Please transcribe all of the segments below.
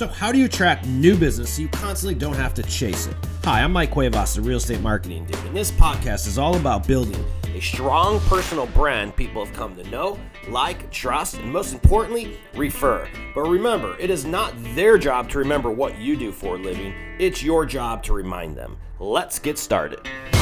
So how do you attract new business so you constantly don't have to chase it? Hi, I'm Mike Cuevas, the Real Estate Marketing Dude, and this podcast is all about building a strong personal brand people have come to know, like, trust, and most importantly, refer. But remember, it is not their job to remember what you do for a living. It's your job to remind them. Let's get started.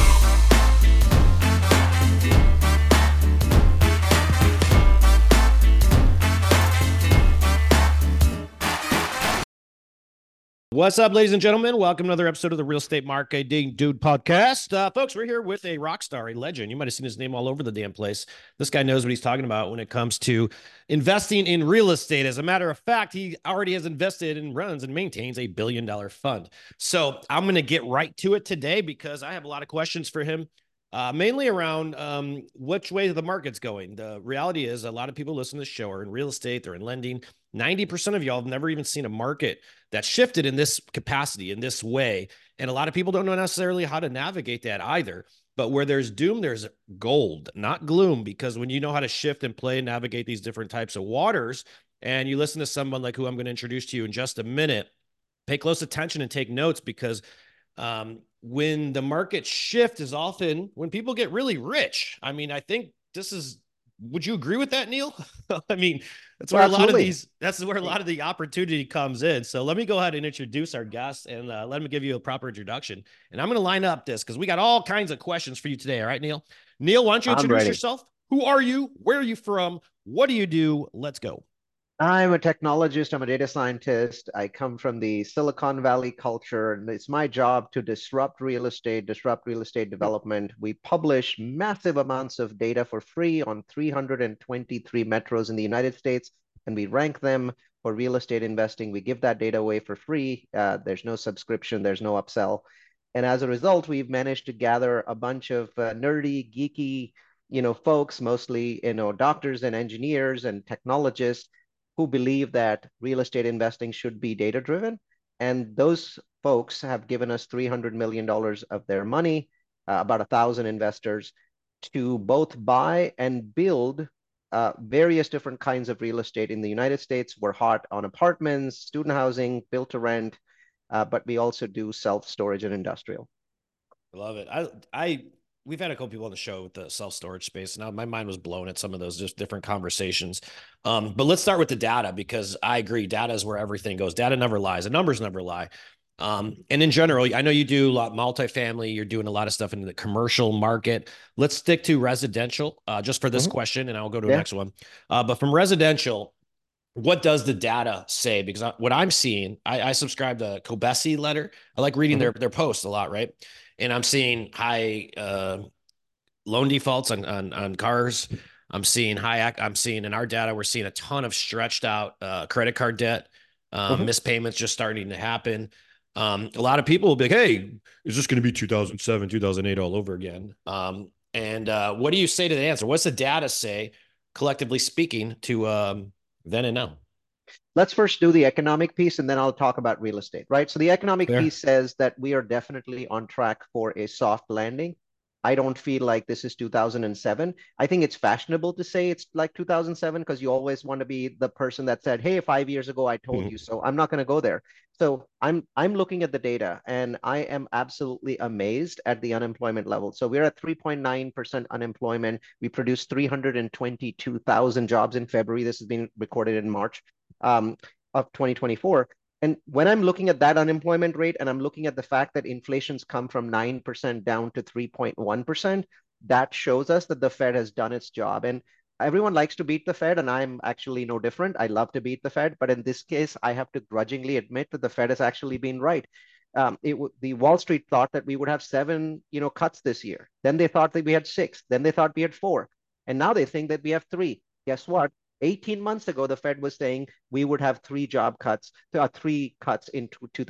What's up, ladies and gentlemen? Welcome to another episode of the Real Estate Marketing Dude podcast. Folks, we're here with a rock star, a legend. You might have seen his name all over the damn place. This guy knows what he's talking about when it comes to investing in real estate. As a matter of fact, he already has invested and runs and maintains $1 billion fund. So I'm going to get right to it today because I have a lot of questions for him. Mainly around which way the market's going. The reality is a lot of people listen to the show are in real estate, they're in lending. 90% of y'all have never even seen a market that shifted in this capacity, in this way. And a lot of people don't know necessarily how to navigate that either. But where there's doom, there's gold, not gloom, because when you know how to shift and play and navigate these different types of waters, and you listen to someone like who I'm going to introduce to you in just a minute, pay close attention and take notes because when the market shift is often when people get really rich. I mean, I think this is, would you agree with that, Neil? I mean, that's where that's where a lot of the opportunity comes in. So let me go ahead and introduce our guest and let me give you a proper introduction. And I'm going to line up this because we got all kinds of questions for you today. All right, Neil? Neil, why don't you introduce yourself? Who are you? Where are you from? What do you do? Let's go. I'm a technologist. I'm a data scientist. I come from the Silicon Valley culture, and it's my job to disrupt real estate development. We publish massive amounts of data for free on 323 metros in the United States, and we rank them for real estate investing. We give that data away for free. There's no subscription, there's no upsell. And as a result, we've managed to gather a bunch of nerdy, geeky, folks, mostly, doctors and engineers and technologists who believe that real estate investing should be data-driven. And those folks have given us $300 million of their money, about 1,000 investors, to both buy and build various different kinds of real estate in the United States. We're hot on apartments, student housing, built to rent, but we also do self-storage and industrial. I love it. We've had a couple people on the show with the self-storage space. Now my mind was blown at some of those just different conversations. But let's start with the data because I agree. Data is where everything goes. Data never lies. The numbers never lie. And in general, I know you do a lot multifamily. You're doing a lot of stuff in the commercial market. Let's stick to residential just for this question, and I'll go to the next one. But from residential, what does the data say? Because what I'm seeing, I subscribe to Cobesi letter. I like reading their posts a lot, right? And I'm seeing high loan defaults on cars. I'm seeing in our data, we're seeing a ton of stretched out credit card debt, missed payments just starting to happen. A lot of people will be like, hey, is this going to be 2007, 2008 all over again? And what do you say to the answer? What's the data say, collectively speaking, to then and now? Let's first do the economic piece, and then I'll talk about real estate, right? So the economic piece says that we are definitely on track for a soft landing. I don't feel like this is 2007. I think it's fashionable to say it's like 2007 because you always want to be the person that said, hey, 5 years ago, I told you so. I'm not going to go there. So I'm looking at the data, and I am absolutely amazed at the unemployment level. So we're at 3.9% unemployment. We produced 322,000 jobs in February. This has been recorded in March of 2024. And when I'm looking at that unemployment rate and I'm looking at the fact that inflation's come from 9% down to 3.1%, that shows us that the Fed has done its job. And everyone likes to beat the Fed, and I'm actually no different. I love to beat the Fed, but in this case, I have to grudgingly admit that the Fed has actually been right. The Wall Street thought that we would have 7, cuts this year. Then they thought that we had 6. Then they thought we had 4. And now they think that we have 3. Guess what? 18 months ago, the Fed was saying we would have 3 cuts in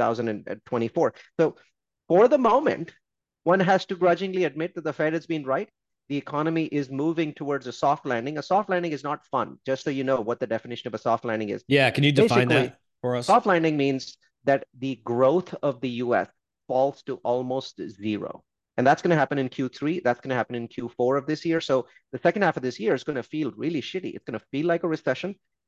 2024. So for the moment, one has to grudgingly admit that the Fed has been right. The economy is moving towards a soft landing. A soft landing is not fun, just so you know what the definition of a soft landing is. Yeah, can you define that for us? Soft landing means that the growth of the US falls to almost zero. And that's going to happen in Q3. That's going to happen in Q4 of this year. So the second half of this year is going to feel really shitty. It's going to feel like a recession.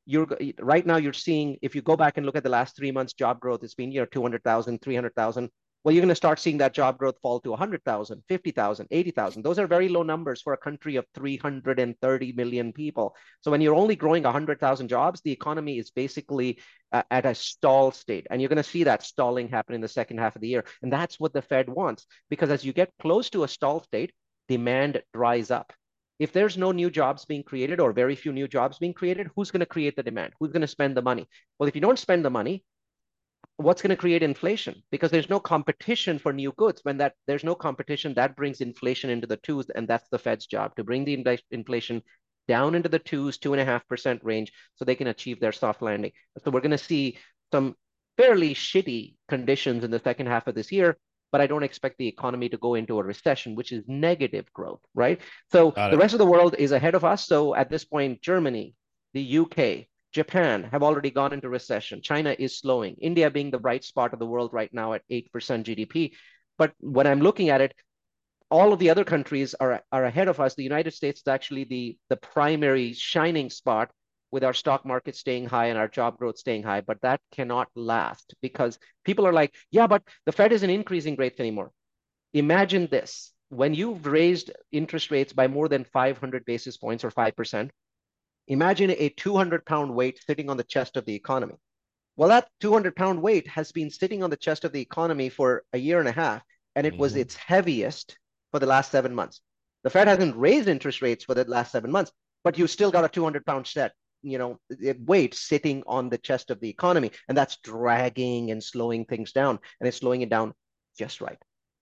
you're right now you're seeing, if you go back and look at the last 3 months job growth, it's been 200,000, 300,000. Well, you're going to start seeing that job growth fall to 100,000, 50,000, 80,000. Those are very low numbers for a country of 330 million people. So when you're only growing 100,000 jobs, the economy is basically at a stall state. And you're going to see that stalling happen in the second half of the year. And that's what the Fed wants, because as you get close to a stall state, demand dries up. If there's no new jobs being created or very few new jobs being created, who's going to create the demand? Who's going to spend the money? Well, if you don't spend the money, what's going to create inflation? Because there's no competition for new goods. When there's no competition, that brings inflation into the twos, and that's the Fed's job, to bring the inflation down into the twos, 2.5% range, so they can achieve their soft landing. So we're going to see some fairly shitty conditions in the second half of this year, but I don't expect the economy to go into a recession, which is negative growth, right? So the rest of the world is ahead of us. So at this point, Germany, the UK, Japan have already gone into recession. China is slowing. India being the bright spot of the world right now at 8% GDP. But when I'm looking at it, all of the other countries are ahead of us. The United States is actually the primary shining spot, with our stock market staying high and our job growth staying high. But that cannot last, because people are like, yeah, but the Fed isn't increasing rates anymore. Imagine this. When you've raised interest rates by more than 500 basis points or 5%, imagine a 200-pound weight sitting on the chest of the economy. Well, that 200-pound weight has been sitting on the chest of the economy for a year and a half, and it was its heaviest for the last 7 months. The Fed hasn't raised interest rates for the last 7 months, but you still got a 200-pound weight sitting on the chest of the economy, and that's dragging and slowing things down, and it's slowing it down just right.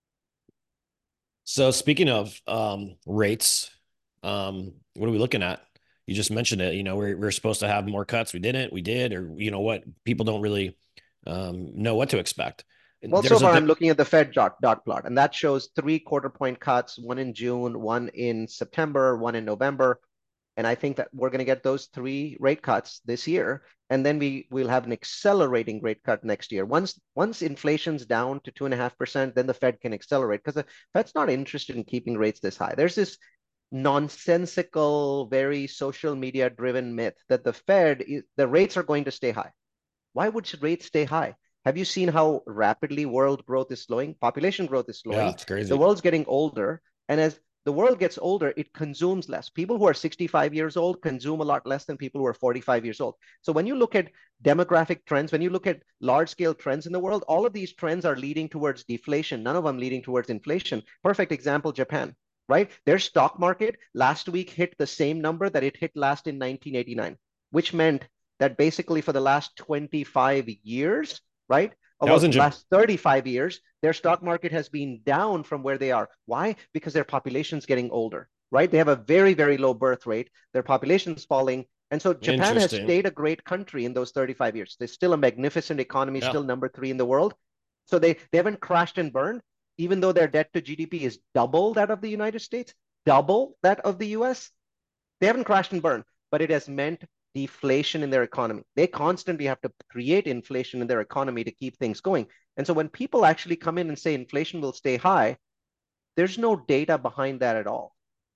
So speaking of rates, what are we looking at? You just mentioned it. We're supposed to have more cuts. We didn't. We did, or what? People don't really know what to expect. Well, so far I'm looking at the Fed dot plot, and that shows 3/4 point cuts, one in June, one in September, one in November. And I think that we're going to get those 3 rate cuts this year, and then we'll have an accelerating rate cut next year. Once inflation's down to 2.5%, then the Fed can accelerate, because the Fed's not interested in keeping rates this high. There's this nonsensical, very social media driven myth that the rates are going to stay high. Why would rates stay high? Have you seen how rapidly world growth is slowing? Population growth is slowing. Yeah, it's crazy. The world's getting older, and as the world gets older, it consumes less. People who are 65 years old consume a lot less than people who are 45 years old. So when you look at demographic trends, when you look at large-scale trends in the world, all of these trends are leading towards deflation, none of them leading towards inflation. Perfect example, Japan, right? Their stock market last week hit the same number that it hit last in 1989, which meant that basically for the last 25 years, right? Over the last 35 years, their stock market has been down from where they are. Why? Because their population's getting older, right? They have a very, very low birth rate. Their population's falling. And so Japan has stayed a great country in those 35 years. They're still a magnificent economy, still number 3 in the world. So they haven't crashed and burned, even though their debt to GDP is double that of the United States, double that of the US. They haven't crashed and burned, but it has meant deflation in their economy. They constantly have to create inflation in their economy to keep things going. And so when people actually come in and say inflation will stay high, there's no data behind that at all.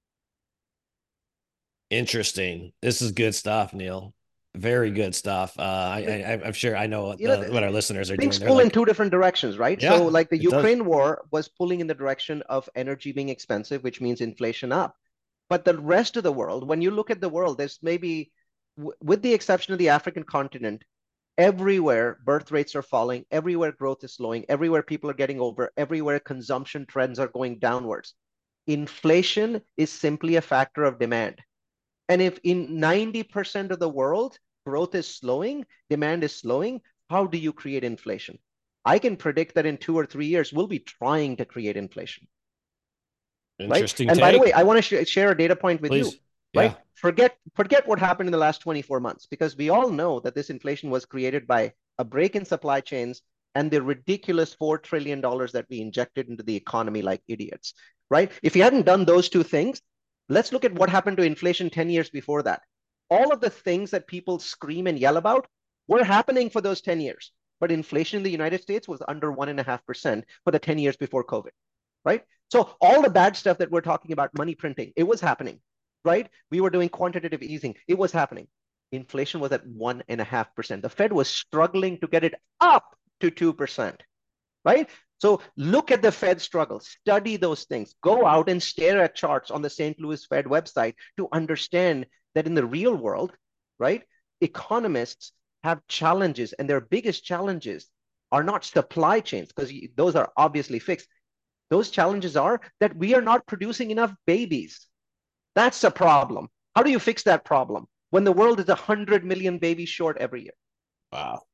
Interesting. This is good stuff, Neil. Very good stuff. I'm sure I know what our listeners are doing. Things pull in 2 different directions, right? Yeah, so like the Ukraine war was pulling in the direction of energy being expensive, which means inflation up. But the rest of the world, when you look at the world, there's maybe, with the exception of the African continent, everywhere birth rates are falling, everywhere growth is slowing, everywhere people are getting older, everywhere consumption trends are going downwards. Inflation is simply a factor of demand. And if in 90% of the world, growth is slowing, demand is slowing, how do you create inflation? I can predict that in 2 or 3 years, we'll be trying to create inflation. Interesting. Right? And by the way, I want to share a data point with you. Right? Yeah. Forget what happened in the last 24 months, because we all know that this inflation was created by a break in supply chains and the ridiculous $4 trillion that we injected into the economy like idiots. Right? If you hadn't done those 2 things, let's look at what happened to inflation 10 years before that. All of the things that people scream and yell about were happening for those 10 years. But inflation in the United States was under 1.5% for the 10 years before COVID. Right? So all the bad stuff that we're talking about, money printing, it was happening. Right? We were doing quantitative easing. It was happening. inflation was at 1.5%. The Fed was struggling to get it up to 2%, right? So look at the Fed struggle, study those things, go out and stare at charts on the St. Louis Fed website to understand that in the real world, right, economists have challenges, and their biggest challenges are not supply chains, because those are obviously fixed. Those challenges are that we are not producing enough babies. That's a problem. How do you fix that problem when the world is 100 million babies short every year? Wow.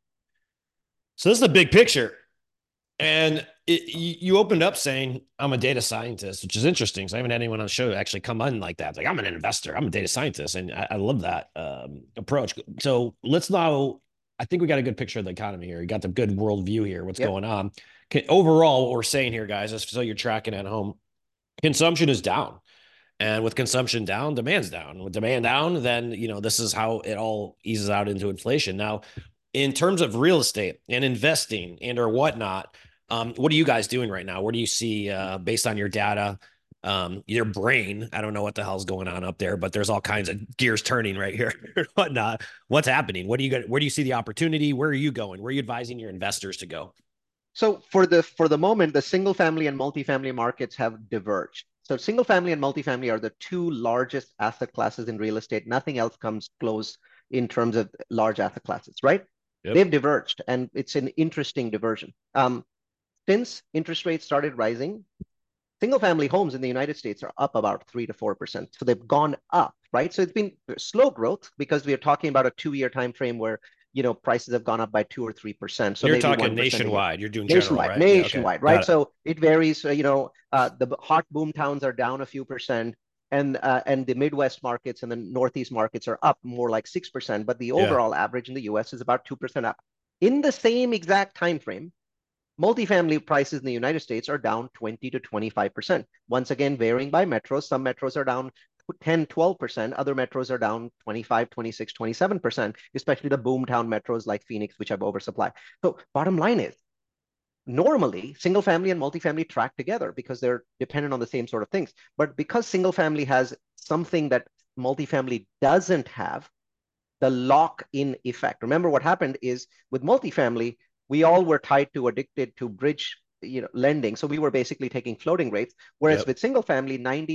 So this is the big picture. And you opened up saying, I'm a data scientist, which is interesting. So I haven't had anyone on the show actually come on like that. Like, I'm an investor, I'm a data scientist. And I love that approach. So let's now, I think we got a good picture of the economy here. You got the good world view here, what's going on. Overall, what we're saying here, guys, is so you're tracking at home, consumption is down. And with consumption down, demand's down. With demand down, then, this is how it all eases out into inflation. Now, in terms of real estate and investing and or whatnot, what are you guys doing right now? Where do you see, based on your data, your brain? I don't know what the hell's going on up there, but there's all kinds of gears turning right here. Whatnot? What's happening? What do you got? Where do you see the opportunity? Where are you going? Where are you advising your investors to go? So for the moment, the single family and multifamily markets have diverged. So single family and multifamily are the two largest asset classes in real estate. Nothing else comes close in terms of large asset classes, right? Yep. They've diverged, and it's an interesting diversion. Since interest rates started rising, single family homes in the United States are up about 3 to 4%. So they've gone up, right? So it's been slow growth because we are talking about a 2-year time frame where prices have gone up by 2 or 3%. So you're talking nationwide. You're doing nationwide, general, right? Nationwide, right? So it varies. The hot boom towns are down a few percent, and the Midwest markets and the Northeast markets are up more like 6%. But the overall average in the U.S. is about 2% up. In the same exact time frame, multifamily prices in the United States are down 20 to 25%. Once again, varying by metros. Some metros are down 10, 12%. Other metros are down 25, 26, 27%, especially the boomtown metros like Phoenix, which have oversupply. So bottom line is, normally single family and multifamily track together because they're dependent on the same sort of things. But because single family has something that multifamily doesn't have, the lock-in effect. Remember what happened is with multifamily, we all were addicted to bridge lending. So we were basically taking floating rates. Whereas with single family,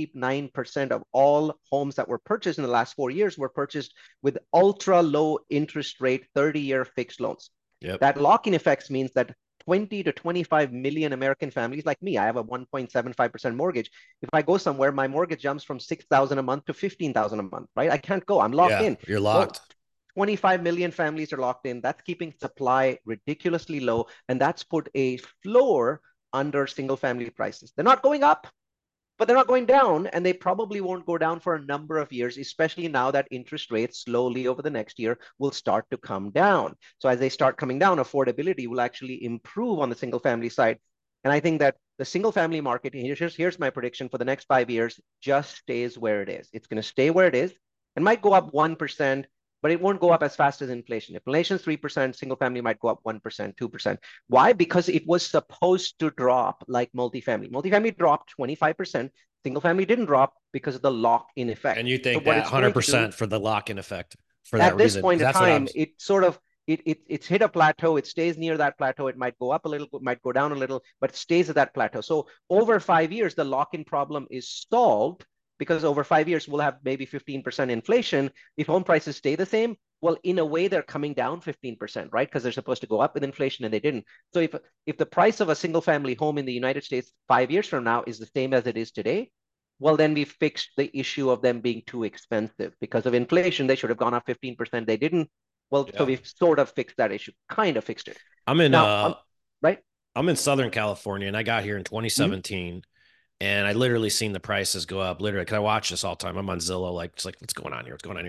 99% of all homes that were purchased in the last 4 years were purchased with ultra low interest rate, 30-year fixed loans. That lock-in effects means that 20 to 25 million American families like me, I have a 1.75% mortgage. If I go somewhere, my mortgage jumps from 6,000 a month to 15,000 a month, right? I can't go. I'm locked in. You're locked. Well, 25 million families are locked in. That's keeping supply ridiculously low, and that's put a floor under single family prices. They're not going up, but they're not going down, and they probably won't go down for a number of years, especially now that interest rates slowly over the next year will start to come down. So as they start coming down, affordability will actually improve on the single family side. And I think that the single family market, here's my prediction for the next 5 years, just stays where it is. It's going to stay where it is and might go up 1%, but it won't go up as fast as inflation. If inflation is 3%, single family might go up 1%, 2%. Why? Because it was supposed to drop like multifamily. Multifamily dropped 25%. Single family didn't drop because of the lock-in effect. And you think so that 100% for the lock-in effect for that reason? At this point in time, it sort of, it's hit a plateau. It stays near that plateau. It might go up a little, it might go down a little, but it stays at that plateau. So over 5 years, the lock-in problem is solved, because over 5 years, we'll have maybe 15% inflation. If home prices stay the same, well, in a way, they're coming down 15%, right? Because they're supposed to go up with inflation and they didn't. So if the price of a single family home in the United States 5 years from now is the same as it is today, well, then we fixed the issue of them being too expensive. Because of inflation, they should have gone up 15%. They didn't. Well, so we've sort of fixed that issue, kind of fixed it. I'm in, right? I'm in Southern California, and I got here in 2017. Mm-hmm. And I literally seen the prices go up, literally, because I watch this all the time. I'm on Zillow, like, what's going on here? What's going on here?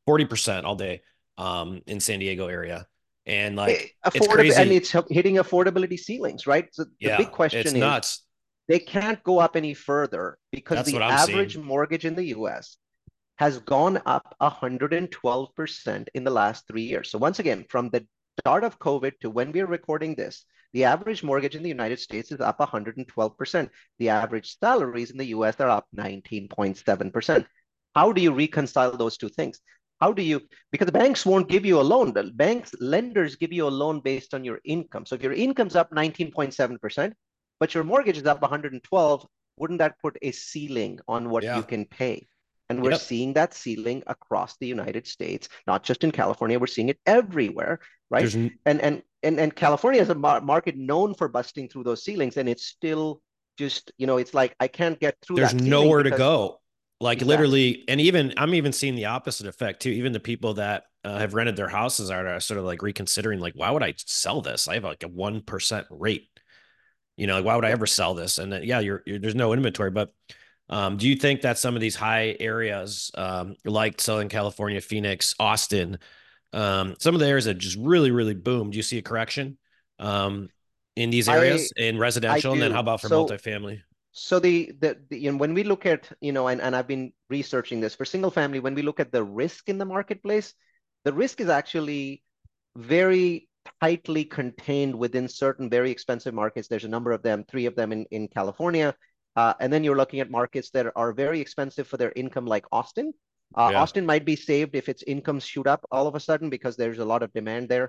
40% all day in San Diego area. And like, it's crazy. And it's hitting affordability ceilings, right? So the big question is, nuts. They can't go up any further because the average mortgage in the US has gone up 112% in the last 3 years. So once again, from the start of COVID to when we're recording this, the average mortgage in the United States is up 112%. The average salaries in the US are up 19.7%. How do you reconcile those two things? How do you, because the banks won't give you a loan. The banks, lenders give you a loan based on your income. So if your income's up 19.7%, but your mortgage is up 112, wouldn't that put a ceiling on what you Yeah. can pay? And we're Yep. seeing that ceiling across the United States, not just in California. We're seeing it everywhere, right? There's And California is a market known for busting through those ceilings, and it's still just, it's like I can't get through there's that ceiling nowhere to because go. Like exactly. literally, and even I'm even seeing the opposite effect too. Even the people that have rented their houses are sort of like reconsidering, like, why would I sell this? I have like a 1% rate. Like, why would I Yeah. ever sell this? And then, yeah, there's no inventory. But do you think that some of these high areas, like Southern California, Phoenix, Austin, some of the areas that just really, really boomed, do you see a correction in these I areas in I residential? And then how do. about for So multifamily? so when we look at, and I've been researching this for single family, when we look at the risk in the marketplace, the risk is actually very tightly contained within certain very expensive markets. There's a number of them, three of them in California. And then you're looking at markets that are very expensive for their income, like Austin. Yeah. Austin might be saved if its incomes shoot up all of a sudden because there's a lot of demand there.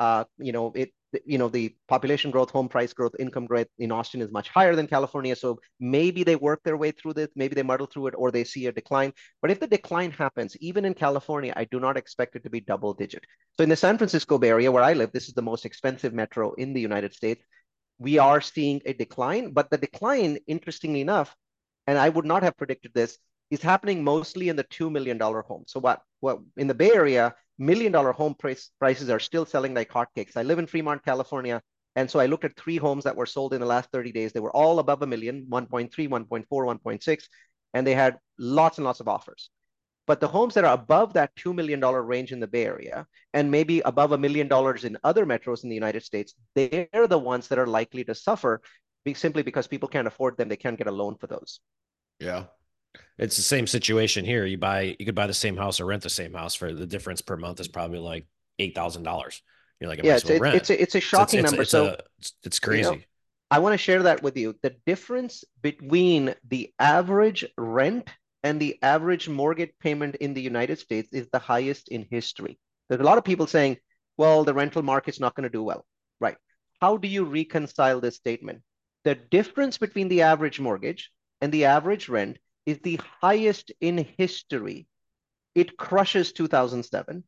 The population growth, home price growth, income growth in Austin is much higher than California. So maybe they work their way through this, maybe they muddle through it, or they see a decline. But if the decline happens, even in California, I do not expect it to be double digit. So in the San Francisco Bay Area where I live, this is the most expensive metro in the United States. We are seeing a decline, but the decline, interestingly enough, and I would not have predicted this, is happening mostly in the $2 million homes. So what in the Bay Area, $1 million home prices are still selling like hotcakes. I live in Fremont, California. And so I looked at three homes that were sold in the last 30 days. They were all above a million, 1.3, 1.4, 1.6, and they had lots and lots of offers. But the homes that are above that $2 million range in the Bay Area and maybe above $1 million in other metros in the United States, they're the ones that are likely to suffer simply because people can't afford them. They can't get a loan for those. Yeah. It's the same situation here. You could buy the same house or rent the same house for the difference per month is probably like $8,000. You're like, I might Yeah, as well rent. it's a shocking number. So, It's you know, crazy. I want to share that with you. The difference between the average rent and the average mortgage payment in the United States is the highest in history. There's a lot of people saying, well, the rental market's not going to do well. Right. How do you reconcile this statement? The difference between the average mortgage and the average rent is the highest in history. It crushes 2007.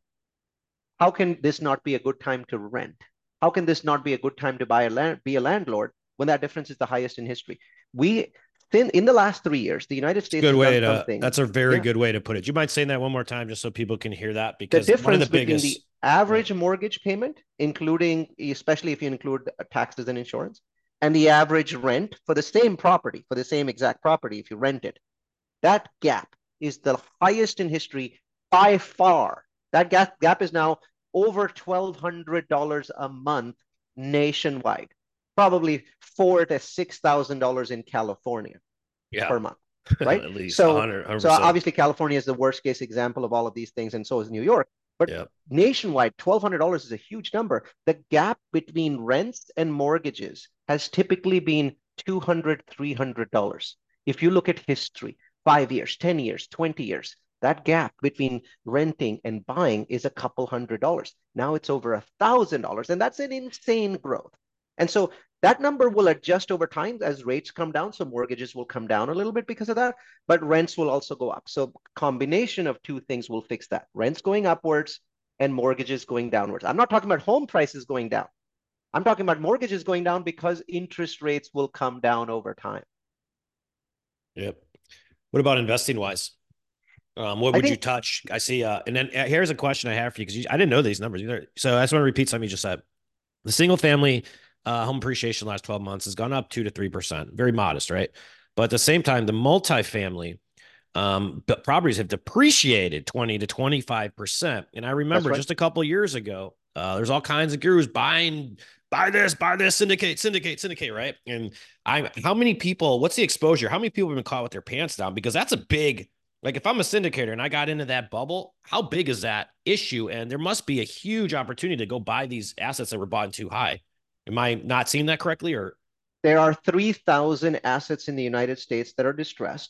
How can this not be a good time to rent? How can this not be a good time to be a landlord when that difference is the highest in history? We, in the last 3 years, the United It's a States good has done way to, something. that's a very Yeah. good way to put it. Do you mind saying that one more time just so people can hear that? The Because one of the difference between the biggest, yeah, average mortgage payment, including, especially if you include taxes and insurance, and the average rent for the same property, for the same exact property, if you rent it, that gap is the highest in history by far. That gap is now over $1,200 a month nationwide, probably $4,000 to $6,000 in California yeah, per month, right? at least So, 100%. so obviously California is the worst case example of all of these things, and so is New York. But Yeah. nationwide, $1,200 is a huge number. The gap between rents and mortgages has typically been $200, $300. If you look at history, 5 years, 10 years, 20 years, that gap between renting and buying is a couple $100. Now it's over $1,000, and that's an insane growth. And so that number will adjust over time as rates come down. So mortgages will come down a little bit because of that, but rents will also go up. So combination of two things will fix that. Rents going upwards and mortgages going downwards. I'm not talking about home prices going down. I'm talking about mortgages going down because interest rates will come down over time. Yep. What about investing wise? What I would you think touch? I see. And then here's a question I have for you because I didn't know these numbers either. So I just want to repeat something you just said. The single family home appreciation last 12 months has gone up 2 to 3%, very modest, right? But at the same time, the multifamily but properties have depreciated 20 to 25%. And I that's remember right. just a couple of years ago, there's all kinds of gurus buy this, syndicate, right? And how many people, what's the exposure? How many people have been caught with their pants down? Because that's a big, like if I'm a syndicator and I got into that bubble, how big is that issue? And there must be a huge opportunity to go buy these assets that were bought too high. Am I not seeing that correctly or? There are 3,000 assets in the United States that are distressed.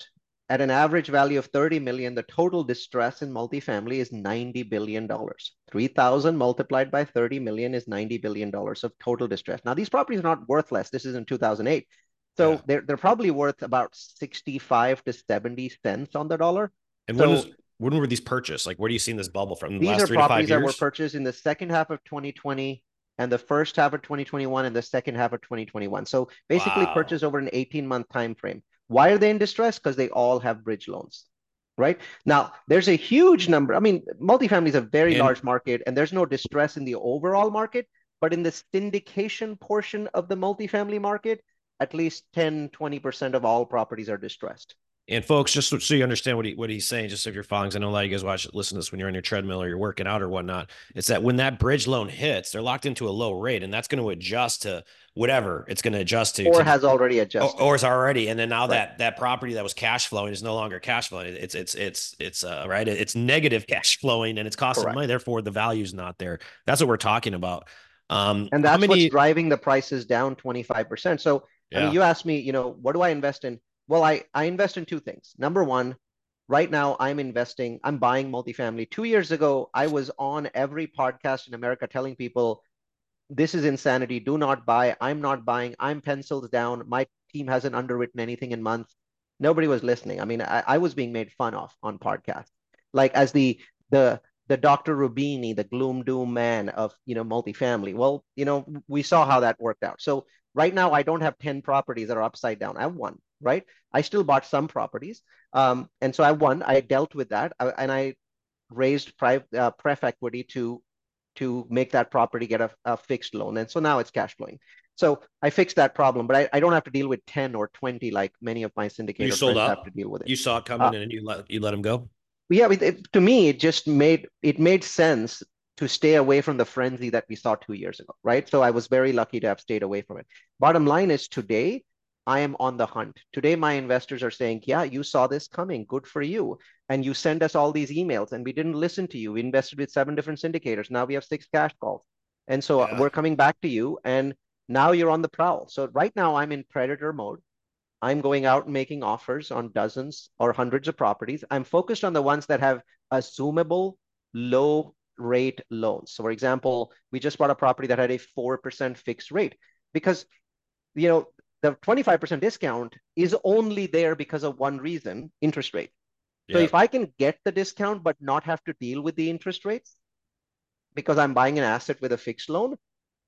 at an average value of 30 million, the total distress in multifamily is $90 billion. 3,000 multiplied by 30 million is $90 billion of total distress. Now, these properties are not worth less. This is in 2008. Yeah. So they're probably worth about 65 to 70 cents on the dollar. And So when were these purchased? Like, where do you seen this bubble from? The these last are 3 to 5 properties that were years? purchased in the second half of 2020 and the first half of 2021 and the second half of 2021. So basically Wow. purchased over an 18-month time frame. Why are they in distress? Because they all have bridge loans, right? Now, there's a huge number. I mean, multifamily is a very And large market, and there's no distress in the overall market, but in the syndication portion of the multifamily market, at least 10, 20% of all properties are distressed. And folks, just so you understand what he's saying, just if you're following, I know a lot of you guys listen to this when you're on your treadmill or you're working out or whatnot. It's that when that bridge loan hits, they're locked into a low rate, and that's going to adjust to whatever it's going to adjust Or has already adjusted. or it's already. And then now Right. that property that was cash flowing is no longer cash flowing. It's right. It's negative cash flowing, and it's costing Correct. money. Therefore, the value's not there. That's what we're talking about. And How that's what's many? driving the prices down 25%. So, I mean, Yeah. you asked me, what do I invest in? Well, I invest in two things. Number one, right now I'm buying multifamily. 2 years ago, I was on every podcast in America telling people, this is insanity. Do not buy. I'm not buying. I'm pencils down. My team hasn't underwritten anything in months. Nobody was listening. I mean, I was being made fun of on podcasts, like as the the Dr. Rubini, the gloom doom man of multifamily. Well, we saw how that worked out. So right now, I don't have 10 properties that are upside down. I have one, right? I still bought some properties, and so I won. I dealt with that, and I raised pref equity to make that property get a fixed loan. And so now it's cash flowing. So I fixed that problem, but I don't have to deal with 10 or 20 like many of my You syndicator sold friends have to up. deal with it. You saw it Uh, coming, and you let him go. yeah, to me, it made sense to stay away from the frenzy that we saw 2 years ago, right? So I was very lucky to have stayed away from it. Bottom line is today, I am on the hunt. Today, my investors are saying, yeah, you saw this coming. Good for you. And you send us all these emails and we didn't listen to you. We invested with 7 different syndicators. Now we have 6 cash calls. And so Yeah. we're coming back to you and now you're on the prowl. So right now I'm in predator mode. I'm going out and making offers on dozens or hundreds of properties. I'm focused on the ones that have assumable low rate loans. So, for example, we just bought a property that had a 4% fixed rate because, you know, the 25% discount is only there because of one reason, interest rate. So Yeah. if I can get the discount but not have to deal with the interest rates because I'm buying an asset with a fixed loan,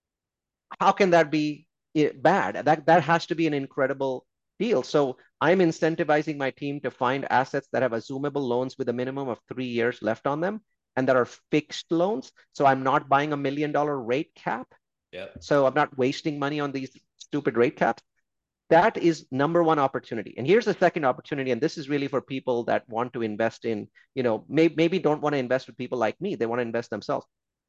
how can that be bad? That has to be an incredible deal. So I'm incentivizing my team to find assets that have assumable loans with a minimum of 3 years left on them and that are fixed loans. So I'm not buying $1 million rate cap. Yeah. So I'm not wasting money on these stupid rate caps. That is number one opportunity. And here's the second opportunity. And this is really for people that want to invest in, maybe don't want to invest with people like me. They want to invest themselves.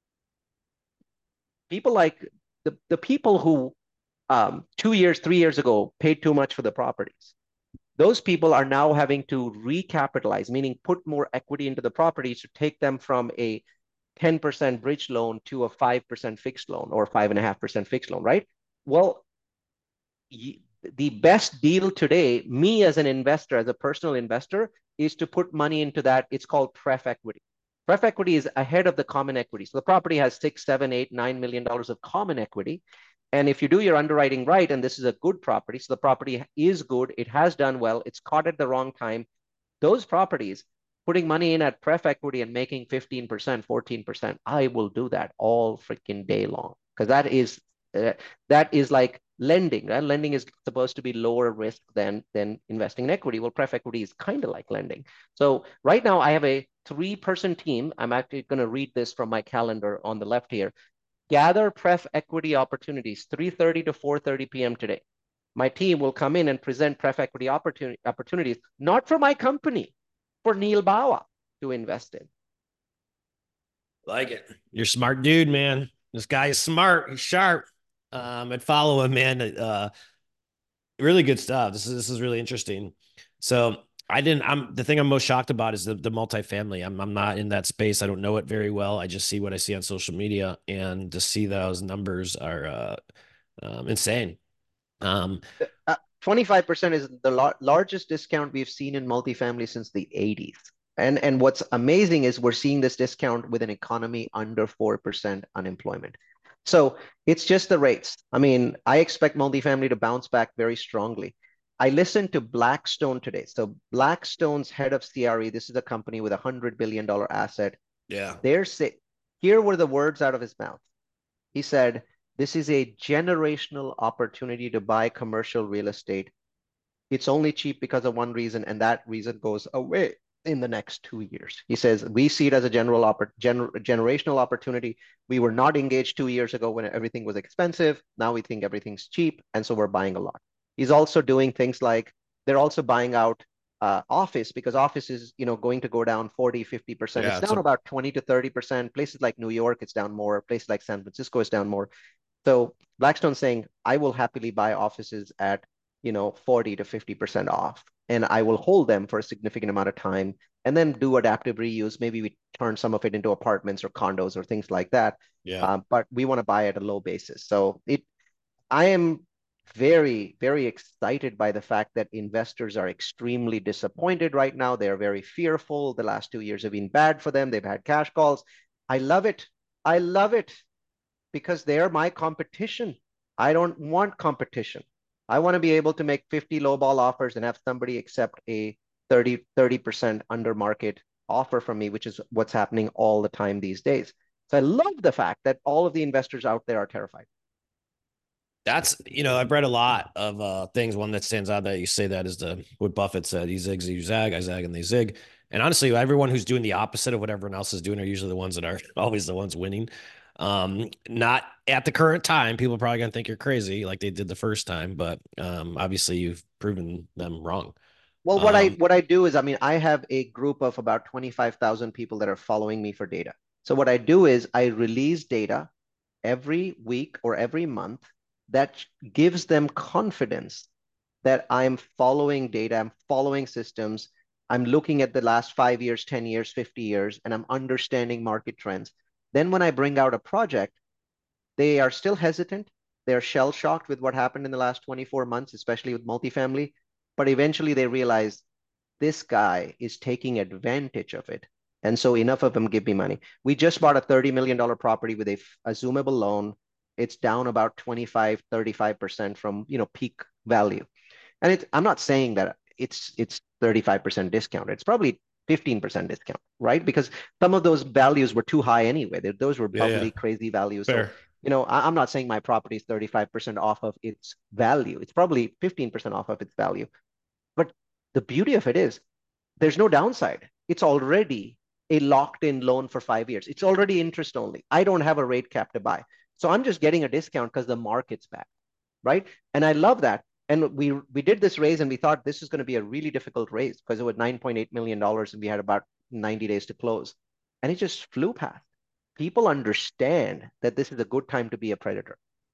People like the people who 2 years, 3 years ago paid too much for the properties. Those people are now having to recapitalize, meaning put more equity into the properties to take them from a 10% bridge loan to a 5% fixed loan or 5.5% fixed loan, right? Well, the best deal today, me as an investor, as a personal investor, is to put money into that. It's called pref equity. Pref equity is ahead of the common equity. So the property has 6, 7, 8, $9 million of common equity. And if you do your underwriting right, and this is a good property, so the property is good, it has done well, it's caught at the wrong time, those properties, putting money in at pref equity and making 15%, 14%, I will do that all freaking day long because that is like lending, right? Lending is supposed to be lower risk than investing in equity. Well, pref equity is kind of like lending. So right now I have a 3-person team. I'm actually going to read this from my calendar on the left here. Gather pref equity opportunities 3:30 to 4:30 p.m. today. My team will come in and present pref equity opportunities, not for my company, for Neil Bawa to invest in. Like it. You're a smart dude, man. This guy is smart. He's sharp. And follow him, man. Really good stuff. This is really interesting. So I didn't. I'm the thing I'm most shocked about is the multifamily. I'm not in that space. I don't know it very well. I just see what I see on social media, and to see those numbers are insane. Um, 25% is the largest discount we've seen in multifamily since the 80s. And what's amazing is we're seeing this discount with an economy under 4% unemployment. So it's just the rates. I mean, I expect multifamily to bounce back very strongly. I listened to Blackstone today. So Blackstone's head of CRE, this is a company with $100 billion asset. Yeah. Here were the words out of his mouth. He said, this is a generational opportunity to buy commercial real estate. It's only cheap because of one reason, and that reason goes away in the next 2 years. He says, we see it as a generational opportunity. We were not engaged 2 years ago when everything was expensive. Now we think everything's cheap, and so we're buying a lot. He's also doing things like they're also buying out office, because office is going to go down 40-50%. Yeah, it's down about 20 to 30%. Places like New York, it's down more. Places like San Francisco is down more. So Blackstone's saying, I will happily buy offices at 40 to 50% off, and I will hold them for a significant amount of time and then do adaptive reuse. Maybe we turn some of it into apartments or condos or things like that. yeah. But we want to buy at a low basis. So I am very, very excited by the fact that investors are extremely disappointed right now. They are very fearful. The last 2 years have been bad for them. They've had cash calls. I love it. I love it because they're my competition. I don't want competition. I want to be able to make 50 lowball offers and have somebody accept a 30% under market offer from me, which is what's happening all the time these days. So I love the fact that all of the investors out there are terrified. That's, I've read a lot of things. One that stands out that you say that is what Buffett said. He zigs, you zag, I zag, and they zig. And honestly, everyone who's doing the opposite of what everyone else is doing are usually the ones that are always the ones winning. Not at the current time. People are probably gonna think you're crazy, like they did the first time, but obviously you've proven them wrong. Well, Um, what I do is, I mean, I have a group of about 25,000 people that are following me for data. So what I do is I release data every week or every month that gives them confidence that I'm following data, I'm following systems, I'm looking at the last 5 years, 10 years, 50 years, and I'm understanding market trends. Then when I bring out a project, they are still hesitant. They're shell shocked with what happened in the last 24 months, especially with multifamily. But eventually they realize this guy is taking advantage of it. And so enough of them give me money. We just bought a $30 million property with a zoomable loan. It's down about 25, 35% from peak value. And I'm not saying that it's 35% discount. It's probably 15% discount, right? Because some of those values were too high anyway. Those were yeah, yeah, bubbly, crazy values. So, fair. I'm not saying my property is 35% off of its value. It's probably 15% off of its value. But the beauty of it is there's no downside. It's already a locked in loan for 5 years. It's already interest only. I don't have a rate cap to buy. So I'm just getting a discount because the market's back, right? And I love that. And we did this raise and we thought this is going to be a really difficult raise because it was $9.8 million and we had about 90 days to close. And it just flew past. People understand that this is a good time to be a predator.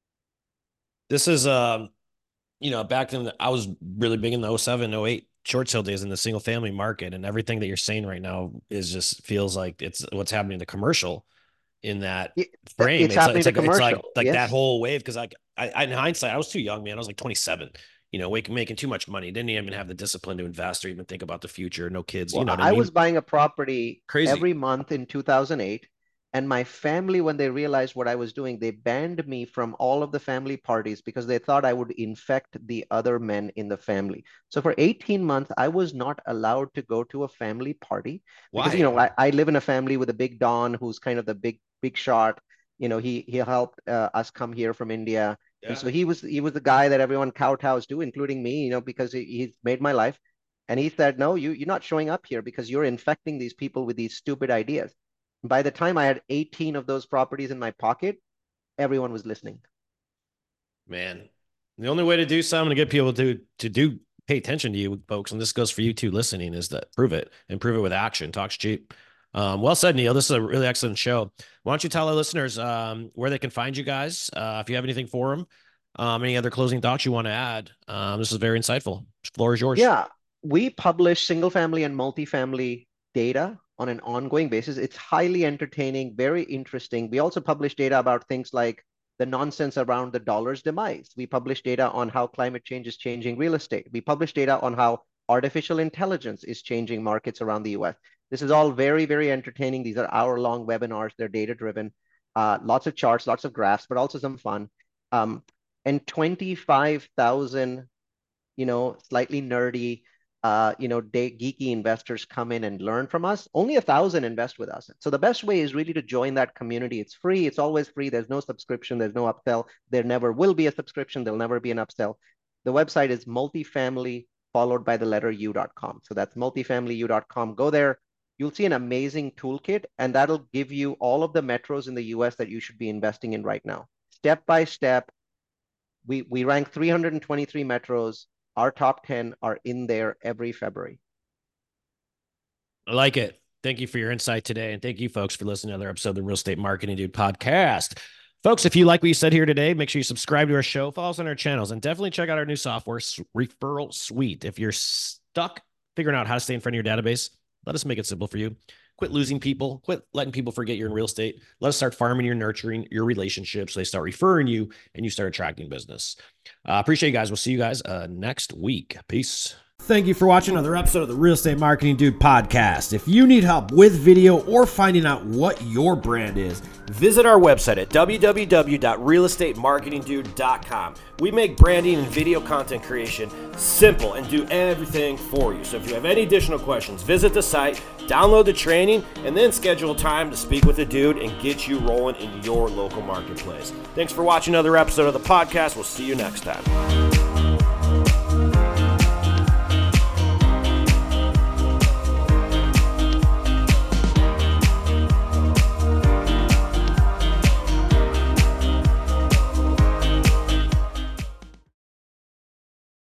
This is back then I was really big in the 07, 08 short sale days in the single family market, and everything that you're saying right now is just feels like it's what's happening in the commercial in that It, frame. it's It's happening it's to like it's like commercial. like that Yes. whole wave because I in hindsight I was too young, man. I was like 27. Making too much money. Didn't even have the discipline to invest or even think about the future. No kids. You Well, know what I I mean? was buying a property Crazy. every month in 2008. And my family, when they realized what I was doing, they banned me from all of the family parties because they thought I would infect the other men in the family. So for 18 months, I was not allowed to go to a family party because, Why? I live in a family with a big Don who's kind of the big shot. He helped us come here from India. And Yeah. so he was the guy that everyone kowtows to, including me, because he's made my life. And he said, no, you're not showing up here because you're infecting these people with these stupid ideas. By the time I had 18 of those properties in my pocket, everyone was listening. Man, the only way to do something to get people to do pay attention to you, folks, and this goes for you too, listening, is to prove it and prove it with action. Talk's cheap. Well said, Neil. This is a really excellent show. Why don't you tell our listeners where they can find you guys? If you have anything for them, any other closing thoughts you want to add? This is very insightful. The floor is yours. Yeah, we publish single family and multifamily data on an ongoing basis. It's highly entertaining, very interesting. We also publish data about things like the nonsense around the dollar's demise. We publish data on how climate change is changing real estate. We publish data on how artificial intelligence is changing markets around the US. This is all very, very entertaining. These are hour-long webinars. They're data-driven. Lots of charts, lots of graphs, but also some fun. And 25,000, slightly nerdy, geeky investors come in and learn from us. Only 1,000 invest with us. So the best way is really to join that community. It's free. It's always free. There's no subscription. There's no upsell. There never will be a subscription. There'll never be an upsell. The website is multifamily followed by the letter u.com. So that's multifamilyu.com. Go there. You'll see an amazing toolkit, and that'll give you all of the metros in the US that you should be investing in right now. Step by step, we rank 323 metros. Our top 10 are in there every February. I like it. Thank you for your insight today. And thank you, folks, for listening to another episode of the Real Estate Marketing Dude podcast. Folks, if you like what you said here today, make sure you subscribe to our show, follow us on our channels, and definitely check out our new software, Referral Suite. If you're stuck figuring out how to stay in front of your database, let us make it simple for you. Quit losing people. Quit letting people forget you're in real estate. Let us start farming your nurturing your relationships. So they start referring you and you start attracting business. Appreciate you guys. We'll see you guys next week. Peace. Thank you for watching another episode of the Real Estate Marketing Dude podcast. If you need help with video or finding out what your brand is, visit our website at www.realestatemarketingdude.com. We make branding and video content creation simple and do everything for you. So if you have any additional questions, visit the site, download the training, and then schedule time to speak with a dude and get you rolling in your local marketplace. Thanks for watching another episode of the podcast. We'll see you next time.